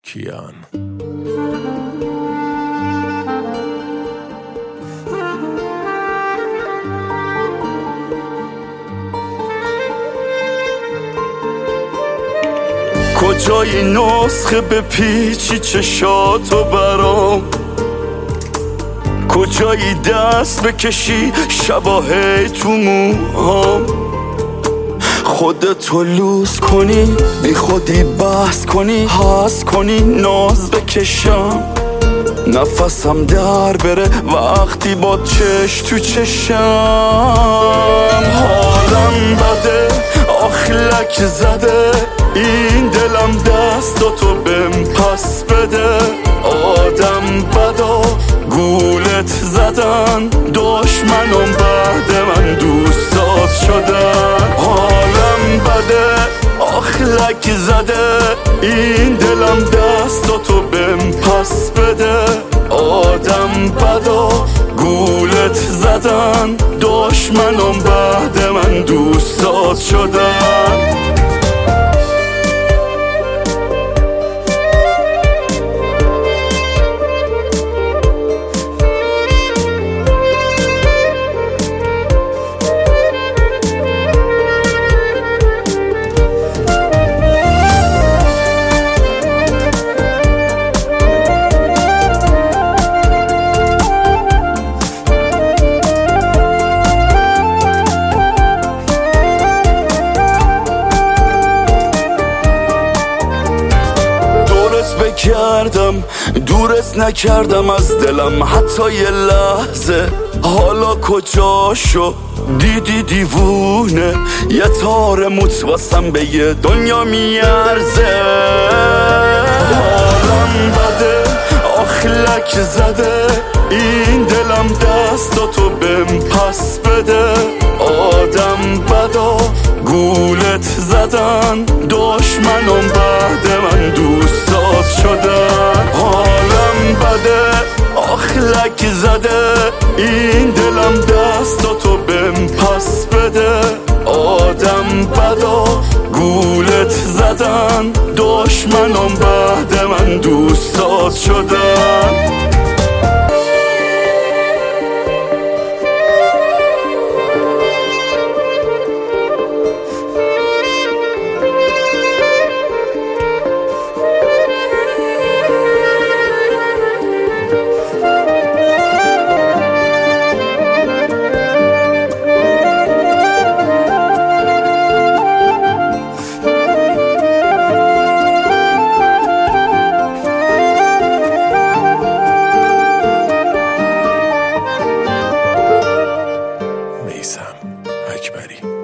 کیان. کجای نسخه به پیچی چشاتو برام، کجایی دست بکشی شباهی تو موهام، خودتو لوس کنی بی خودی بحث کنی حس کنی ناز بکشم، نفسم در بره وقتی با چش تو چشم. حالم بده آخلک زده این دلم دستاتو بهم پس بده، آدم بدا گولت زدن دشمنم بعد من دوستات شدن. حالم بده آخلک زده این دلم دستاتو بهم پس بده، آدم بدا گولت زدن دشمنم بعد من دوستات شدن. بکردم دورت نکردم از دلم حتی یه لحظه، حالا کجاشو دیدی دیوونه یه تار موت واسم به یه دنیا میارزه. حالم بده آخلک زده این دلم دستاتو بهم پس بده، آدم بدا گولت زدن دشمنم بعد من دوستات شدن. حالم بده آخلک زده این دلم دستاتو بهم پس بده، آدم بدا گولت زدن دشمنم بعد من دوستات شدن. میثم اکبری.